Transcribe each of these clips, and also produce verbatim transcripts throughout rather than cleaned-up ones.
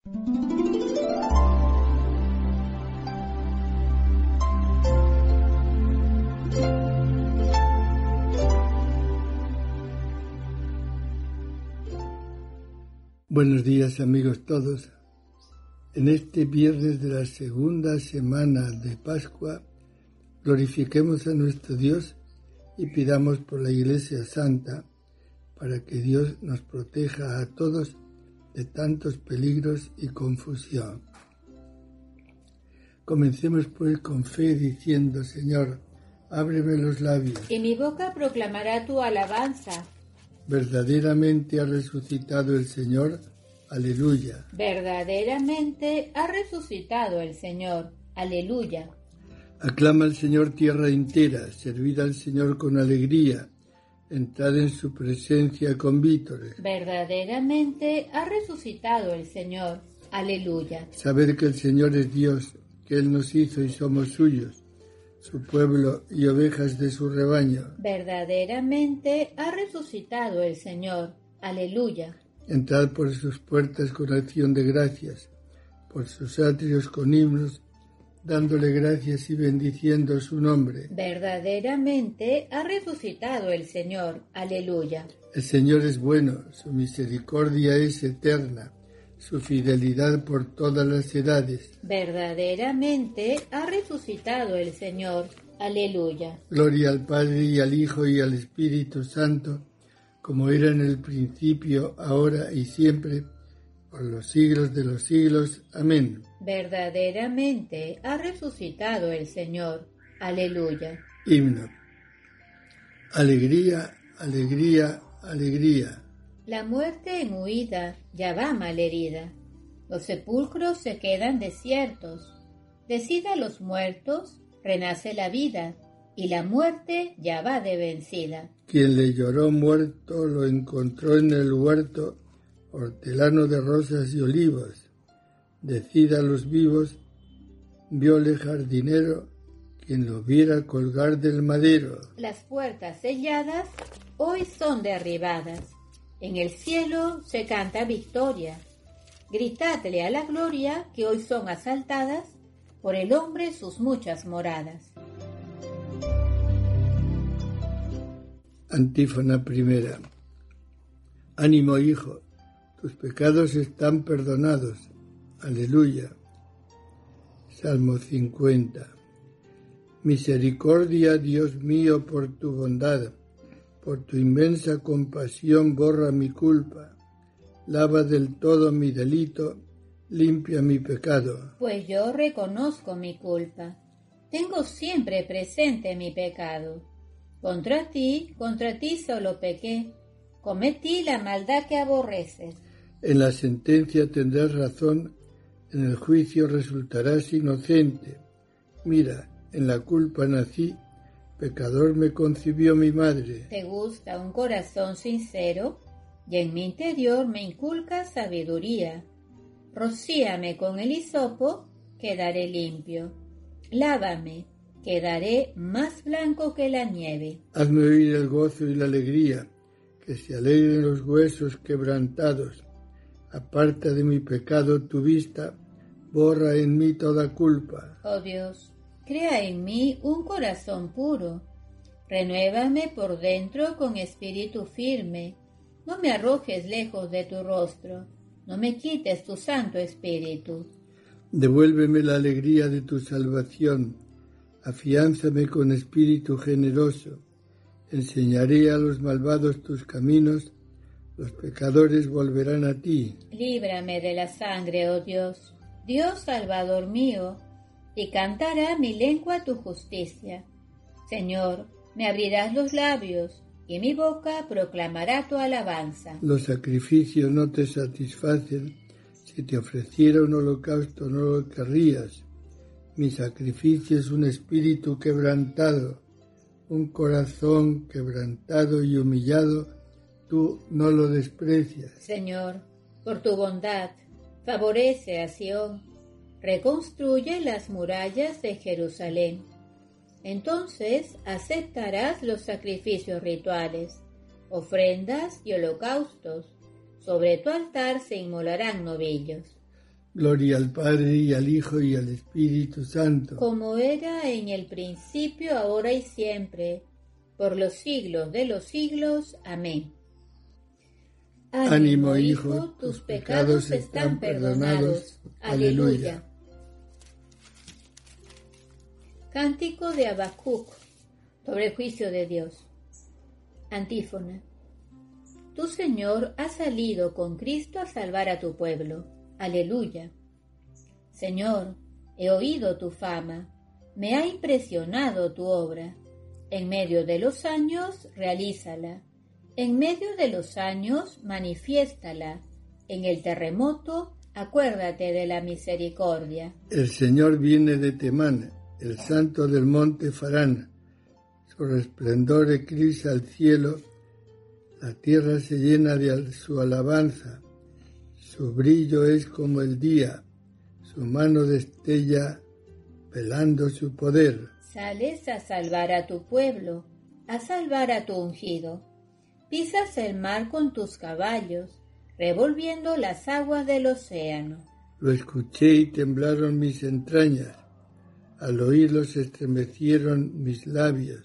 Buenos días, amigos todos. En este viernes de la segunda semana de Pascua, glorifiquemos a nuestro Dios y pidamos por la Iglesia Santa para que Dios nos proteja a todos de tantos peligros y confusión. Comencemos pues con fe diciendo: Señor, ábreme los labios. Y mi boca proclamará tu alabanza. Verdaderamente ha resucitado el Señor. Aleluya. Verdaderamente ha resucitado el Señor. Aleluya. Aclama al Señor tierra entera, servid al Señor con alegría, entrad en su presencia con vítores. Verdaderamente ha resucitado el Señor. Aleluya. Sabed que el Señor es Dios, que Él nos hizo y somos suyos, su pueblo y ovejas de su rebaño. Verdaderamente ha resucitado el Señor. Aleluya. Entrad por sus puertas con acción de gracias, por sus atrios con himnos, dándole gracias y bendiciendo su nombre. Verdaderamente ha resucitado el Señor. Aleluya. El Señor es bueno, su misericordia es eterna, su fidelidad por todas las edades. Verdaderamente ha resucitado el Señor. Aleluya. Gloria al Padre y al Hijo y al Espíritu Santo, como era en el principio, ahora y siempre, por los siglos de los siglos. Amén. Verdaderamente ha resucitado el Señor. Aleluya. Himno. Alegría, alegría, alegría. La muerte en huida ya va malherida. Los sepulcros se quedan desiertos. Decida a los muertos, renace la vida, y la muerte ya va de vencida. Quien le lloró muerto lo encontró en el huerto, hortelano de rosas y olivos. Decida a los vivos, viole jardinero, quien lo viera colgar del madero. Las puertas selladas hoy son derribadas. En el cielo se canta victoria. Gritadle a la gloria que hoy son asaltadas por el hombre sus muchas moradas. Antífona primera. Ánimo, hijo, tus pecados están perdonados. Aleluya. Salmo cincuenta. Misericordia, Dios mío, por tu bondad, por tu inmensa compasión borra mi culpa, lava del todo mi delito, limpia mi pecado. Pues yo reconozco mi culpa, tengo siempre presente mi pecado. Contra ti, contra ti solo pequé, cometí la maldad que aborreces. En la sentencia tendrás razón, en el juicio resultarás inocente. Mira, en la culpa nací, pecador me concibió mi madre. Te gusta un corazón sincero, y en mi interior me inculcas sabiduría. Rocíame con el hisopo, quedaré limpio. Lávame, quedaré más blanco que la nieve. Hazme oír el gozo y la alegría, que se alegren los huesos quebrantados. Aparta de mi pecado tu vista, borra en mí toda culpa. Oh Dios, crea en mí un corazón puro. Renuévame por dentro con espíritu firme. No me arrojes lejos de tu rostro, no me quites tu santo espíritu. Devuélveme la alegría de tu salvación. Afiánzame con espíritu generoso. Enseñaré a los malvados tus caminos, los pecadores volverán a ti. Líbrame de la sangre, oh Dios, Dios Salvador mío, y cantará mi lengua tu justicia. Señor, me abrirás los labios, y mi boca proclamará tu alabanza. Los sacrificios no te satisfacen, si te ofreciera un holocausto no lo querrías. Mi sacrificio es un espíritu quebrantado, un corazón quebrantado y humillado, tú no lo desprecias. Señor, por tu bondad, favorece a Sión, reconstruye las murallas de Jerusalén. Entonces aceptarás los sacrificios rituales, ofrendas y holocaustos. Sobre tu altar se inmolarán novillos. Gloria al Padre, y al Hijo, y al Espíritu Santo. Como era en el principio, ahora y siempre, por los siglos de los siglos. Amén. Ánimo, Ánimo Hijo, tus pecados están perdonados. Aleluya. Cántico de Habacuc, sobre el juicio de Dios. Antífona. Tu Señor ha salido con Cristo a salvar a tu pueblo. Aleluya. Señor, he oído tu fama, me ha impresionado tu obra. En medio de los años, realízala. En medio de los años, manifiéstala. En el terremoto, acuérdate de la misericordia. El Señor viene de Temán, el santo del monte Farán. Su resplandor eclipsa al cielo, la tierra se llena de su alabanza. Su brillo es como el día, su mano destella velando su poder. Sales a salvar a tu pueblo, a salvar a tu ungido. Pisas el mar con tus caballos, revolviendo las aguas del océano. Lo escuché y temblaron mis entrañas, al oírlo se estremecieron mis labios.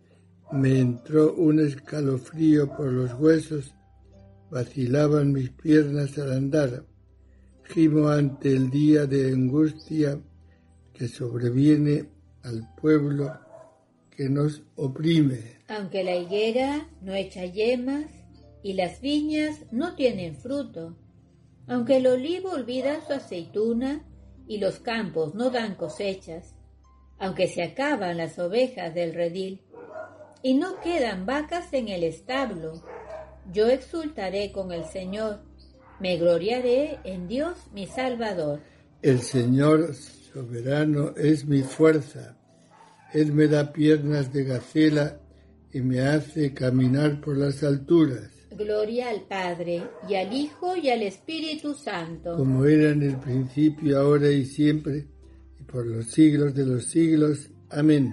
Me entró un escalofrío por los huesos, vacilaban mis piernas al andar. Gimo ante el día de angustia que sobreviene al pueblo que nos oprime. Aunque la higuera no echa yemas y las viñas no tienen fruto, aunque el olivo olvida su aceituna y los campos no dan cosechas, aunque se acaban las ovejas del redil y no quedan vacas en el establo, yo exultaré con el Señor, me gloriaré en Dios mi Salvador. El Señor soberano es mi fuerza, Él me da piernas de gacela y me hace caminar por las alturas. Gloria al Padre, y al Hijo, y al Espíritu Santo. Como era en el principio, ahora y siempre, y por los siglos de los siglos. Amén.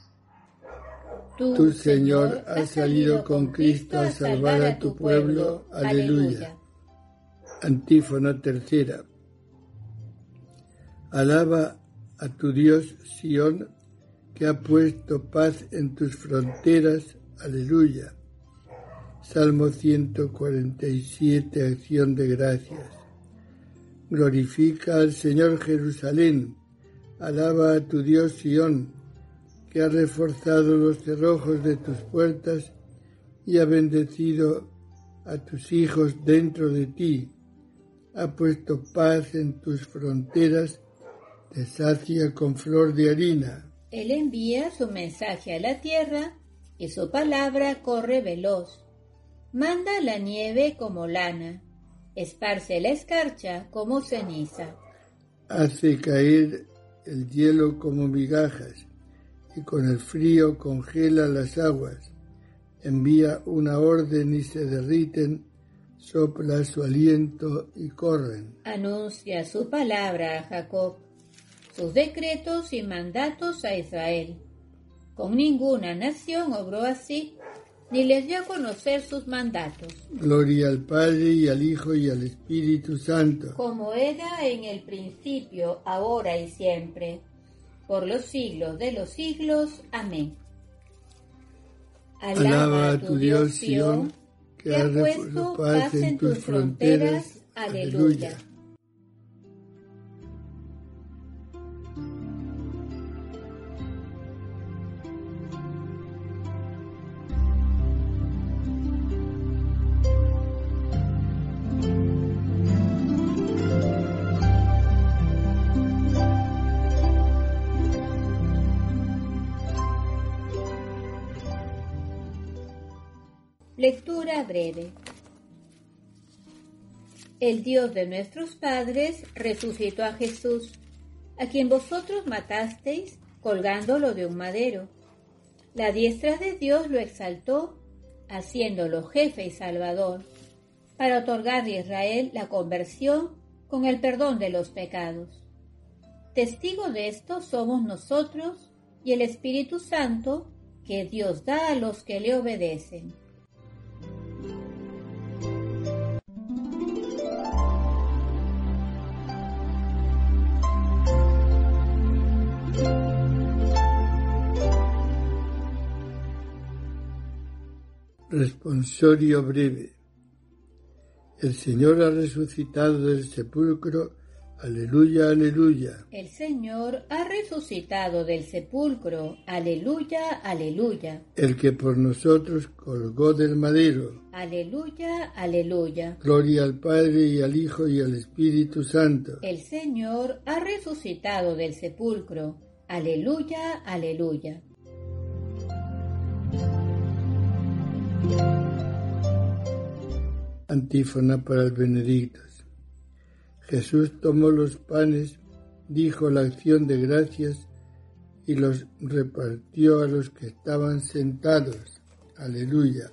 Tú, Tú, Señor, has salido con Cristo a salvar a tu pueblo. Aleluya. Antífona tercera. Alaba a tu Dios, Sión, que ha puesto paz en tus fronteras. Aleluya. Salmo ciento cuarenta y siete, acción de gracias. Glorifica al Señor Jerusalén. Alaba a tu Dios, Sión, que ha reforzado los cerrojos de tus puertas y ha bendecido a tus hijos dentro de ti. Ha puesto paz en tus fronteras, te sacia con flor de harina. Él envía su mensaje a la tierra y su palabra corre veloz. Manda la nieve como lana, esparce la escarcha como ceniza. Hace caer el hielo como migajas, y con el frío congela las aguas. Envía una orden y se derriten, sopla su aliento y corren. Anuncia su palabra a Jacob, sus decretos y mandatos a Israel. Con ninguna nación obró así, ni les dio a conocer sus mandatos. Gloria al Padre, y al Hijo, y al Espíritu Santo. Como era en el principio, ahora y siempre, por los siglos de los siglos. Amén. Alaba, Alaba a tu Dios, Sión, que, que ha puesto paz en tus fronteras. Aleluya. Aleluya. Lectura breve. El Dios de nuestros padres resucitó a Jesús, a quien vosotros matasteis colgándolo de un madero. La diestra de Dios lo exaltó, haciéndolo jefe y salvador, para otorgar a Israel la conversión con el perdón de los pecados. Testigo de esto somos nosotros y el Espíritu Santo que Dios da a los que le obedecen. Responsorio breve. El Señor ha resucitado del sepulcro. Aleluya, aleluya. El Señor ha resucitado del sepulcro. Aleluya, aleluya. El que por nosotros colgó del madero. Aleluya, aleluya. Gloria al Padre y al Hijo y al Espíritu Santo. El Señor ha resucitado del sepulcro. Aleluya, aleluya. Antífona para el Benedictus. Jesús tomó los panes, dijo la acción de gracias y los repartió a los que estaban sentados. Aleluya.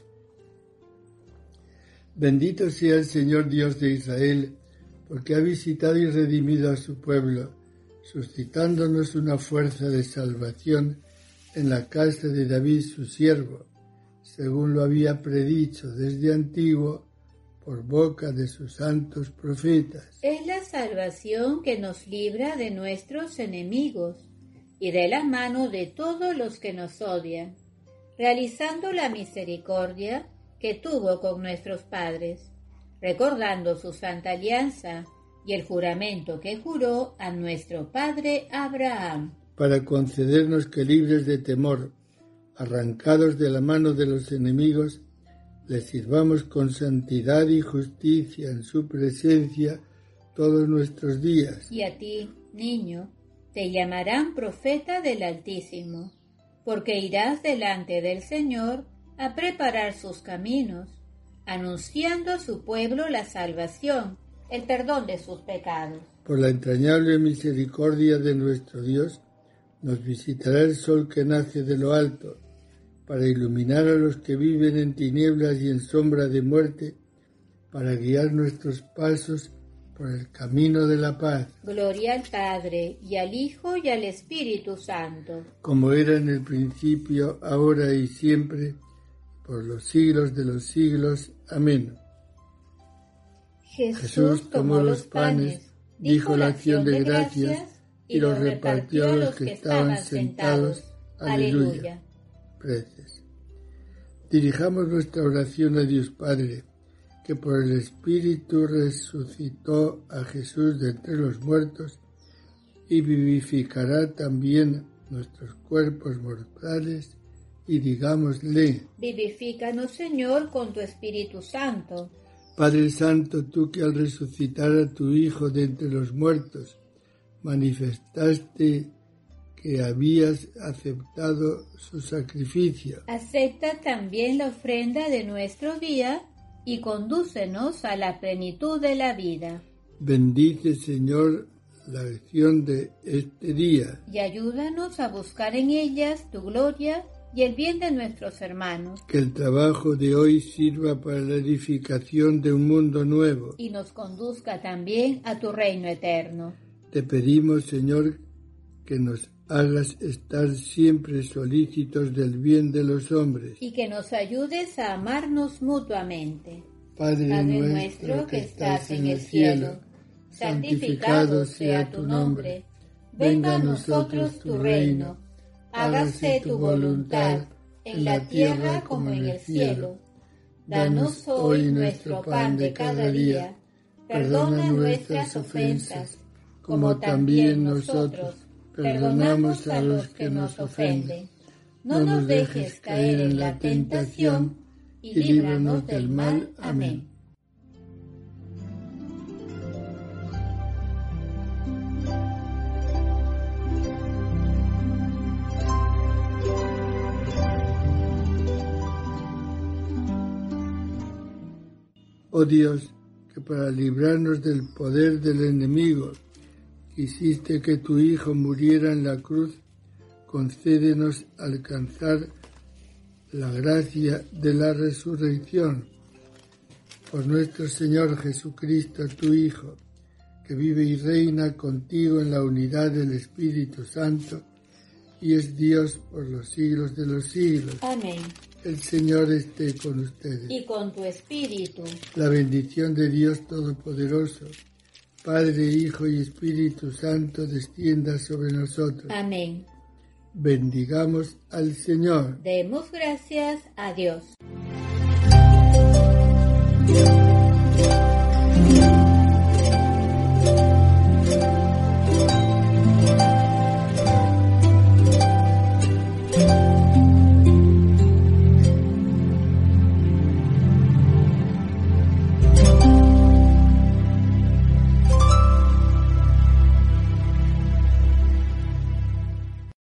Bendito sea el Señor Dios de Israel, porque ha visitado y redimido a su pueblo, suscitándonos una fuerza de salvación en la casa de David su siervo, según lo había predicho desde antiguo por boca de sus santos profetas. Es la salvación que nos libra de nuestros enemigos y de la mano de todos los que nos odian, realizando la misericordia que tuvo con nuestros padres, recordando su santa alianza y el juramento que juró a nuestro padre Abraham, para concedernos que, libres de temor, arrancados de la mano de los enemigos, les sirvamos con santidad y justicia en su presencia todos nuestros días. Y a ti, niño, te llamarán profeta del Altísimo, porque irás delante del Señor a preparar sus caminos, anunciando a su pueblo la salvación, el perdón de sus pecados. Por la entrañable misericordia de nuestro Dios, nos visitará el sol que nace de lo alto, para iluminar a los que viven en tinieblas y en sombra de muerte, para guiar nuestros pasos por el camino de la paz. Gloria al Padre, y al Hijo, y al Espíritu Santo. Como era en el principio, ahora y siempre, por los siglos de los siglos. Amén. Jesús, Jesús tomó los panes, dijo la acción de gracias, y los repartió a los que estaban sentados. Aleluya. Preces. Dirijamos nuestra oración a Dios Padre, que por el Espíritu resucitó a Jesús de entre los muertos y vivificará también nuestros cuerpos mortales, y digámosle: Vivifícanos, Señor, con tu Espíritu Santo. Padre Santo, tú que al resucitar a tu Hijo de entre los muertos manifestaste que habías aceptado su sacrificio. Acepta también la ofrenda de nuestro día y condúcenos a la plenitud de la vida. Bendice, Señor, la acción de este día. Y ayúdanos a buscar en ellas tu gloria y el bien de nuestros hermanos. Que el trabajo de hoy sirva para la edificación de un mundo nuevo. Y nos conduzca también a tu reino eterno. Te pedimos, Señor, que nos hagas estar siempre solícitos del bien de los hombres. Y que nos ayudes a amarnos mutuamente. Padre, Padre nuestro que estás en el cielo, santificado sea tu nombre. Venga a nosotros tu reino. Hágase tu voluntad en la tierra como en el cielo. Danos hoy nuestro pan de cada día. Perdona nuestras ofensas, como también nosotros perdonamos a los que nos ofenden. No nos dejes caer en la tentación y líbranos del mal. Amén. Oh Dios, que para librarnos del poder del enemigo quisiste que tu Hijo muriera en la cruz, concédenos alcanzar la gracia de la resurrección. Por nuestro Señor Jesucristo, tu Hijo, que vive y reina contigo en la unidad del Espíritu Santo, y es Dios por los siglos de los siglos. Amén. El Señor esté con ustedes. Y con tu espíritu. La bendición de Dios Todopoderoso, Padre, Hijo y Espíritu Santo, descienda sobre nosotros. Amén. Bendigamos al Señor. Demos gracias a Dios. Dios.